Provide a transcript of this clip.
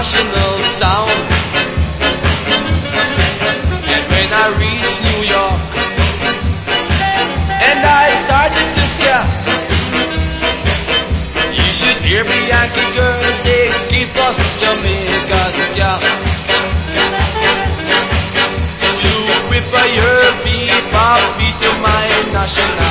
international sound. And when I reached New York and I started to scare, you should hear me Yankee girl say, keep us Jamaica's gal. You prefer your bebop beat to my national